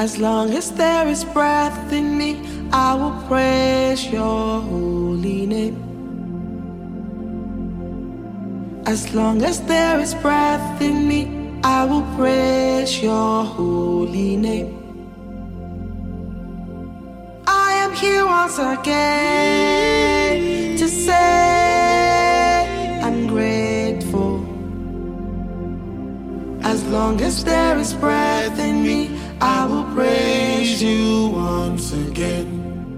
As long as there is breath in me, I will praise your holy name. As long as there is breath in me, I will praise your holy name. I am here once again to say I'm grateful. As long as there is breath in me, I will praise you once again.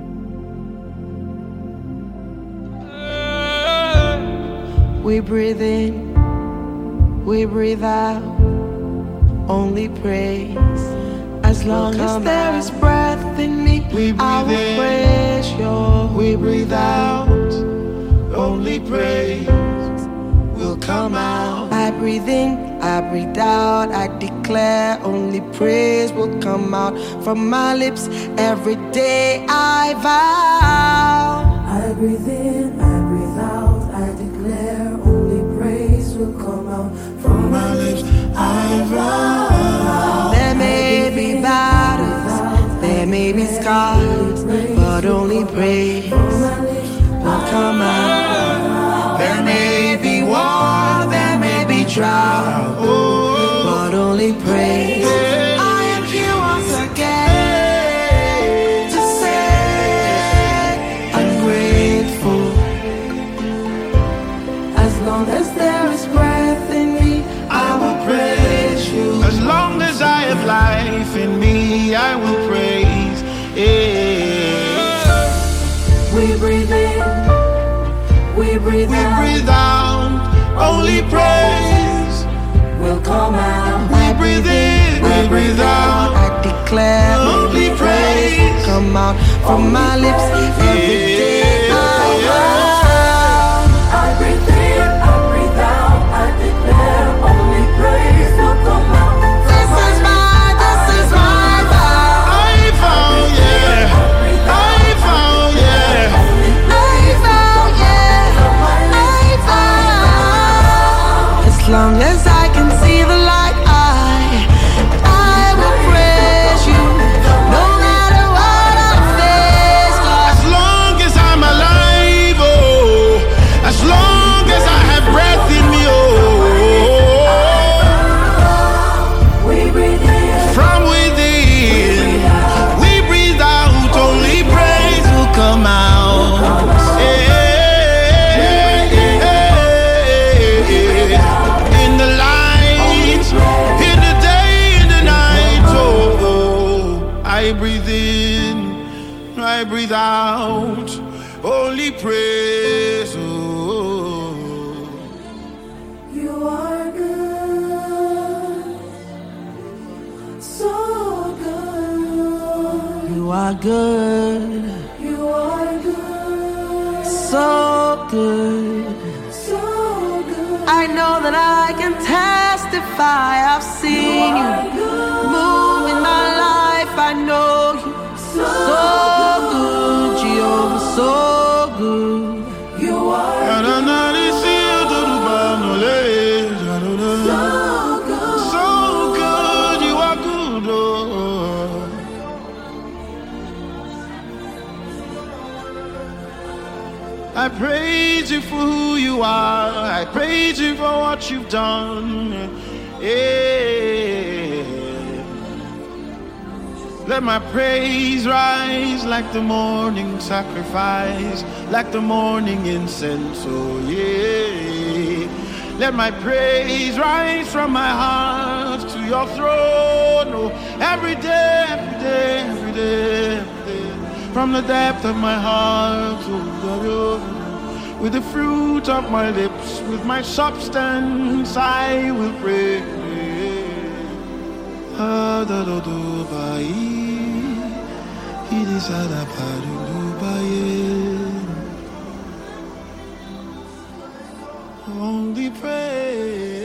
We breathe in, we breathe out, only praise. As long as there is breath in me, I will praise your. We breathe out, only praise will come out. I breathe in, I breathe out, I declare only praise will come out from my lips. Every day I vow. I breathe in, I breathe out, I declare only praise will come out from my lips. I vow. There may be battles, there may be scars, but only praise will come out. There may be war, there may be drought, but only praise. I am here once again to say I'm grateful. As long as there is breath in me, I will praise you. As long as I have life in me, I will praise. we breathe in, we breathe out, Breathe out, only praise will come out. we breathe in, we breathe out, I declare only praise come out from my lips every day. I vow. I breathe in, I breathe out, I declare only praise will come out. This is my vow. I found, yeah, I found, yeah. I vow, yeah, I vow. As long as I can see the light, I will praise you, no matter what I face. As long as I'm alive, oh, as long as I have breath in me, oh, We breathe in, from within, we breathe out, only praise will come out. In the light, in the day, in the night, oh, I breathe in, I breathe out, only praise, oh. you are good, so good. You are good, You are good, so good. so good. I know that I can testify. I've seen you move in my life. I know you so good, Jehovah, so good. You are So good, you are good, oh. I praise you for who you are. I praise you for what you've done. Yeah. Let my praise rise like the morning sacrifice, like the morning incense, oh yeah. Let my praise rise from my heart to your throne, oh, every day, every day, every day, every day. From the depth of my heart, oh, with the fruit of my lips, with my substance, I will pray. Only pray.